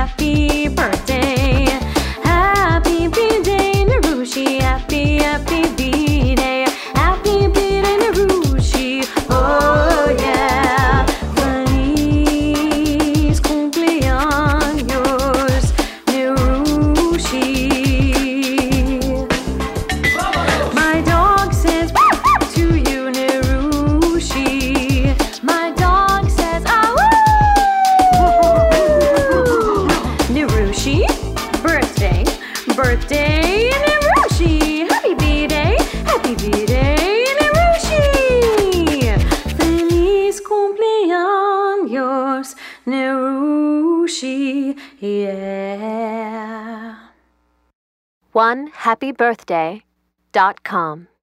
happy birthday. Happy B-Day, Narushi. Happy, happy B-Day. Happy B-Day, Narushi. Oh yeah. Feliz cumpleaños, Narushi. My dog says to you, Narushi. My dog says Narushi, birthday, birthday, Narushi. Happy B-Day, happy B-Day, Narushi. Feliz cumpleaños, Narushi, yeah. OneHappyBirthday.com